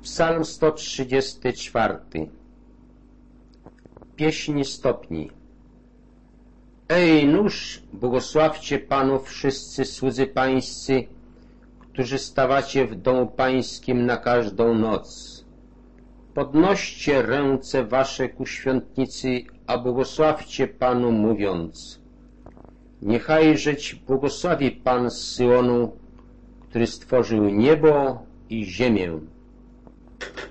Psalm 134. Pieśń stopni. Ej, nóż, błogosławcie Panu wszyscy słudzy Pańscy, którzy stawacie w domu Pańskim na każdą noc. Podnoście ręce wasze ku świątnicy, a błogosławcie Panu, mówiąc: Niechajżeć błogosławi Pan z Syonu, który stworzył niebo i ziemię.